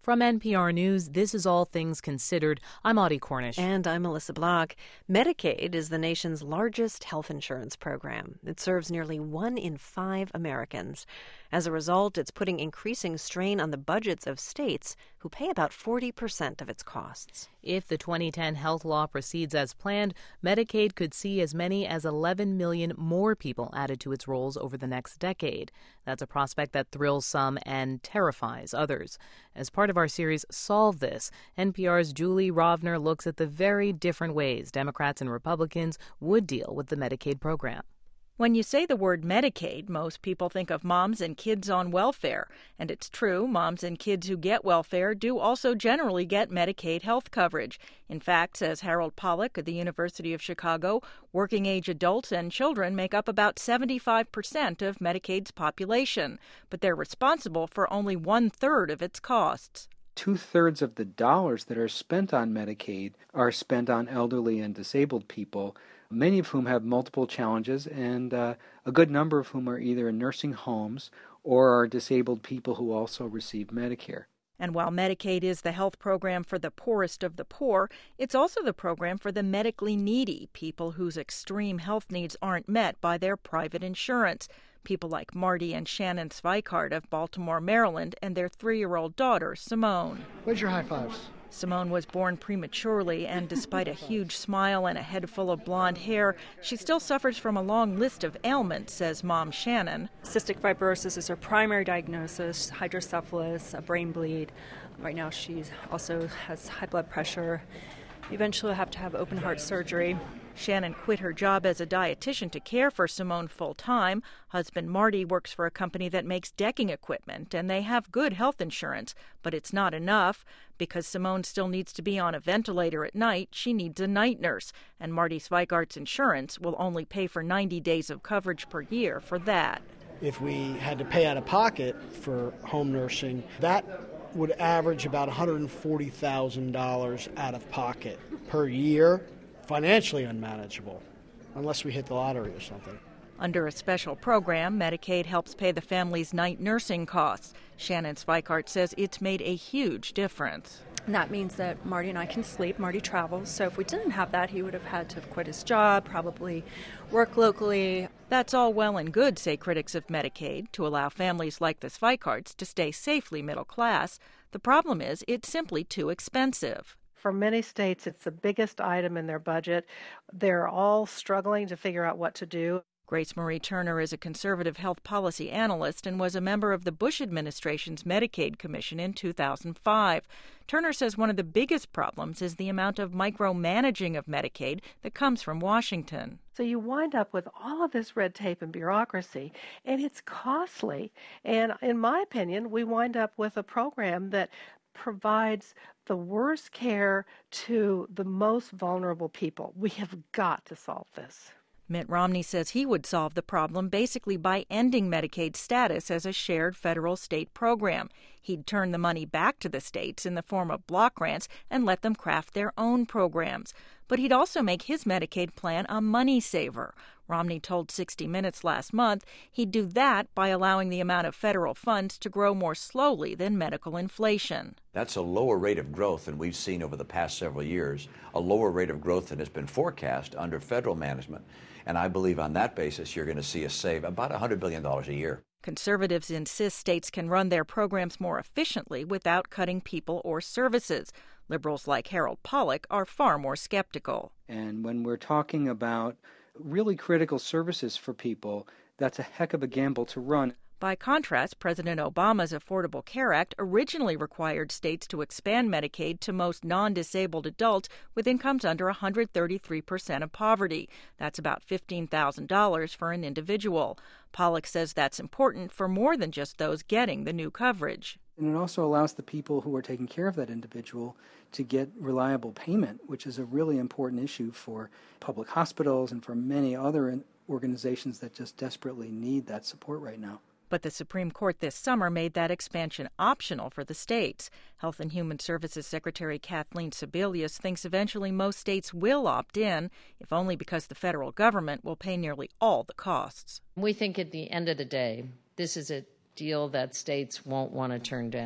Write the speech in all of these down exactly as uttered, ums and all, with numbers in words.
From N P R News, this is All Things Considered. I'm Audie Cornish. And I'm Melissa Block. Medicaid is the nation's largest health insurance program. It serves nearly one in five Americans. As a result, it's putting increasing strain on the budgets of states, who pay about forty percent of its costs. If the twenty ten health law proceeds as planned, Medicaid could see as many as eleven million more people added to its rolls over the next decade. That's a prospect that thrills some and terrifies others. As part of our series Solve This, N P R's Julie Rovner looks at the very different ways Democrats and Republicans would deal with the Medicaid program. When you say the word Medicaid, most people think of moms and kids on welfare. And it's true, moms and kids who get welfare do also generally get Medicaid health coverage. In fact, says Harold Pollack at the University of Chicago, working-age adults and children make up about seventy-five percent of Medicaid's population. But they're responsible for only one-third of its costs. Two-thirds of the dollars that are spent on Medicaid are spent on elderly and disabled people, many of whom have multiple challenges, and uh, a good number of whom are either in nursing homes or are disabled people who also receive Medicare. And while Medicaid is the health program for the poorest of the poor, it's also the program for the medically needy, people whose extreme health needs aren't met by their private insurance. People like Marty and Shannon Zweikart of Baltimore, Maryland, and their three-year-old daughter, Simone. Where's your high fives? Simone was born prematurely, and despite a huge smile and a head full of blonde hair, she still suffers from a long list of ailments, says Mom Shannon. Cystic fibrosis is her primary diagnosis, hydrocephalus, a brain bleed. Right now she also has high blood pressure. Eventually will have to have open heart surgery. Shannon quit her job as a dietitian to care for Simone full-time. Husband Marty works for a company that makes decking equipment, and they have good health insurance, but it's not enough. Because Simone still needs to be on a ventilator at night, she needs a night nurse, and Marty Zweikart's insurance will only pay for ninety days of coverage per year for that. If we had to pay out of pocket for home nursing, that would average about one hundred forty thousand dollars out of pocket per year. Financially unmanageable, unless we hit the lottery or something. Under a special program, Medicaid helps pay the family's night nursing costs. Shannon Zweikart says it's made a huge difference. And that means that Marty and I can sleep. Marty travels, so if we didn't have that, he would have had to quit his job, probably work locally. That's all well and good, say critics of Medicaid, to allow families like the Zweikarts to stay safely middle class. The problem is it's simply too expensive. For many states, it's the biggest item in their budget. They're all struggling to figure out what to do. Grace Marie Turner is a conservative health policy analyst and was a member of the Bush administration's Medicaid Commission in two thousand five. Turner says one of the biggest problems is the amount of micromanaging of Medicaid that comes from Washington. So you wind up with all of this red tape and bureaucracy, and it's costly. And in my opinion, we wind up with a program that provides the worst care to the most vulnerable people. We have got to solve this. Mitt Romney says he would solve the problem basically by ending Medicaid's status as a shared federal-state program. He'd turn the money back to the states in the form of block grants and let them craft their own programs. But he'd also make his Medicaid plan a money saver. Romney told sixty minutes last month he'd do that by allowing the amount of federal funds to grow more slowly than medical inflation. That's a lower rate of growth than we've seen over the past several years, a lower rate of growth than has been forecast under federal management. And I believe on that basis you're going to see us save about one hundred billion dollars a year. Conservatives insist states can run their programs more efficiently without cutting people or services. Liberals like Harold Pollack are far more skeptical. And when we're talking about really critical services for people, that's a heck of a gamble to run. By contrast, President Obama's Affordable Care Act originally required states to expand Medicaid to most non-disabled adults with incomes under one hundred thirty-three percent of poverty. That's about fifteen thousand dollars for an individual. Pollack says that's important for more than just those getting the new coverage. And it also allows the people who are taking care of that individual to get reliable payment, which is a really important issue for public hospitals and for many other organizations that just desperately need that support right now. But the Supreme Court this summer made that expansion optional for the states. Health and Human Services Secretary Kathleen Sebelius thinks eventually most states will opt in, if only because the federal government will pay nearly all the costs. We think at the end of the day, this is a deal that states won't want to turn down.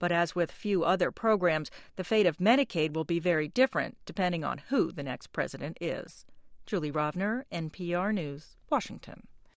But as with few other programs, the fate of Medicaid will be very different depending on who the next president is. Julie Rovner, N P R News, Washington.